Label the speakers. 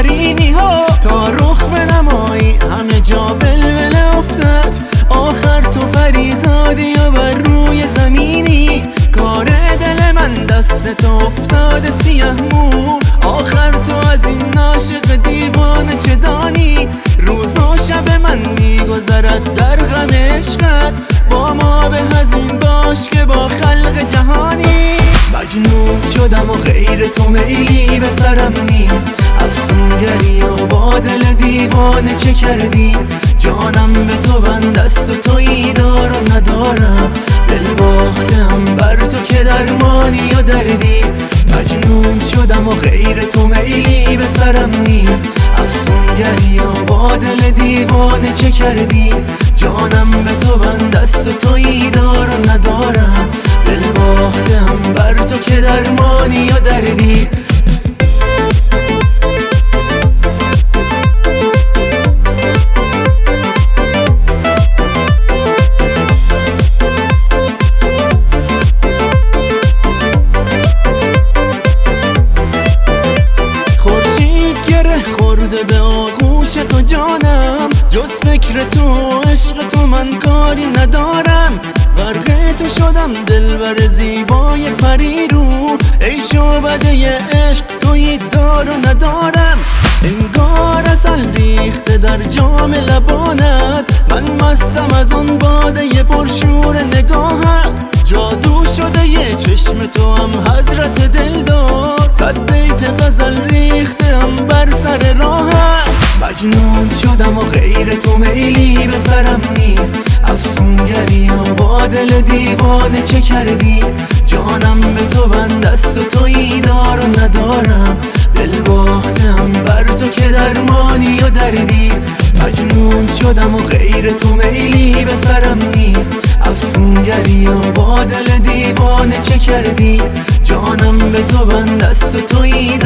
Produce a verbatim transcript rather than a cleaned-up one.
Speaker 1: آفرینی ها. تا رخ بنمایی همه جا ولوله افتد، آخر تو فریزادی و بر روی زمینی. کار دل من دست تو افتاده سیه مو، آخر تو از این عاشق دیوانه چه دانی؟ روز و شب من میگذرد در غم عشقت، با ما به هزین باش که با خلق جهانی. مجنون شدم و غیر تو میلی به سرم نیست، افسونگری و با دل دیوانه چه کردی؟ جانم به تو بند است و تویی دارم ندارم، دل باختم بر تو که درمانی و دردی. مجنون شدم و غیر تو میلی به سرم نیست، افسونگری و با دل دیوانه چه کردی؟ جانم به تو بند است و تویی دارم ندارم، دل باختم بر تو که درمانی و دردی. به آغوش تو جانم، جز فکر تو عشق تو من کاری ندارم. غرق تو شدم دلبر زیبای پری رو، ای شعبده عشق تویی دار و ندارم. انگار اصل ریخته در جام لبانت، من مستم از اون باده پرشور نگاهت. جادو شده یه چشم تو هم حضرت دل دار، صد بیت غزل ریختم بر سر راهت. مجنون شدم و غیر تو میلی به سرم نیست، افسونگری و با دل دیوانه چه کردی؟ جانم به تو بند است و تویی دار و ندارم، دل باختم بر تو که درمانی و دردی. مجنون شدم و غیر تو میلی به سرم نیست، افسونگری و با دل دیوانه چه کردی؟ جانم به تو بند است و تویی